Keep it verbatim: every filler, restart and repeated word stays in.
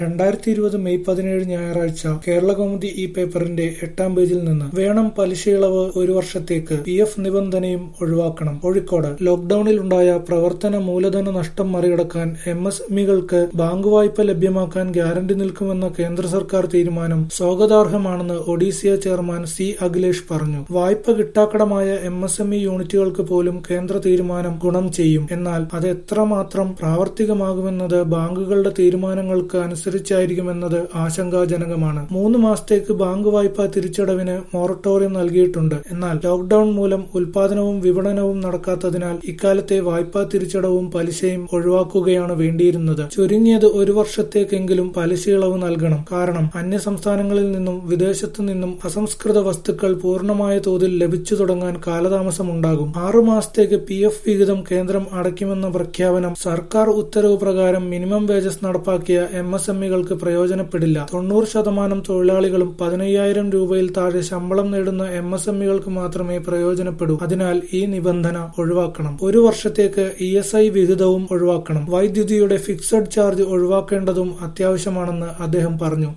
രണ്ടായിരത്തി ഇരുപത് മെയ് പതിനേഴ് ഞായറാഴ്ച കേരളകൗമുദി ഈ പേപ്പറിന്റെ എട്ടാം പേജിൽ നിന്ന് വേണം പലിശയിളവ് ഒരു വർഷത്തേക്ക്, പി എഫ് നിബന്ധനയും ഒഴിവാക്കണം. കോഴിക്കോട് ലോക്ഡൌണിലുണ്ടായ പ്രവർത്തന മൂലധന നഷ്ടം മറികടക്കാൻ എം എസ് എം ഇകൾക്ക് ബാങ്ക് വായ്പ ലഭ്യമാക്കാൻ ഗ്യാരണ്ടി നിൽക്കുമെന്ന കേന്ദ്ര സർക്കാർ തീരുമാനം സ്വാഗതാർഹമാണെന്ന് ഒഡീസിയ ചെയർമാൻ സി അഖിലേഷ് പറഞ്ഞു. വായ്പ കിട്ടാക്കടമായ എം എസ് എം ഇ യൂണിറ്റുകൾക്ക് പോലും കേന്ദ്ര തീരുമാനം ഗുണം ചെയ്യും. എന്നാൽ അത് എത്രമാത്രം പ്രാവർത്തികമാകുമെന്നത് ബാങ്കുകളുടെ തീരുമാനങ്ങൾക്ക് അനുസരിച്ചായിരിക്കുമെന്നത് ആശങ്കാജനകമാണ്. മൂന്ന് മാസത്തേക്ക് ബാങ്ക് വായ്പാ തിരിച്ചടവിന് മൊറട്ടോറിയം നൽകിയിട്ടുണ്ട്. എന്നാൽ ലോക്ഡൌൺ മൂലം ഉൽപാദനവും വിപണനവും നടക്കാത്തതിനാൽ ഇക്കാലത്തെ വായ്പാ തിരിച്ചടവും പലിശയും ഒഴിവാക്കുകയാണ് വേണ്ടിയിരുന്നത്. ചുരുങ്ങിയത് ഒരു വർഷത്തേക്കെങ്കിലും പലിശയിളവ് നൽകണം. കാരണം അന്യ സംസ്ഥാനങ്ങളിൽ നിന്നും വിദേശത്തു നിന്നും അസംസ്കൃത വസ്തുക്കൾ പൂർണ്ണമായ തോതിൽ ലഭിച്ചു തുടങ്ങാൻ കാലതാമസമുണ്ടാകും. ആറു മാസത്തേക്ക് പി എഫ് വിഹിതം കേന്ദ്രം അടയ്ക്കുമെന്ന പ്രഖ്യാപനം സർക്കാർ ഉത്തരവ് പ്രകാരം മിനിമം വേജസ് നടപ്പാക്കിയ എം എസ് എം ഇകൾക്ക് പ്രയോജനപ്പെടില്ല. തൊണ്ണൂറ് ശതമാനം തൊഴിലാളികളും പതിനയ്യായിരം രൂപയിൽ താഴെ ശമ്പളം നേടുന്ന എം എസ് എം ഇകൾക്ക് മാത്രമേ പ്രയോജനപ്പെടൂ. അതിനാൽ ഈ നിബന്ധന ഒഴിവാക്കണം. ഒരു വർഷത്തേക്ക് ഇ എസ് ഐ വിഹിതവും ഒഴിവാക്കണം. വൈദ്യുതിയുടെ ഫിക്സഡ് ചാർജ് ഒഴിവാക്കേണ്ടതും അത്യാവശ്യമാണെന്ന് അദ്ദേഹം പറഞ്ഞു.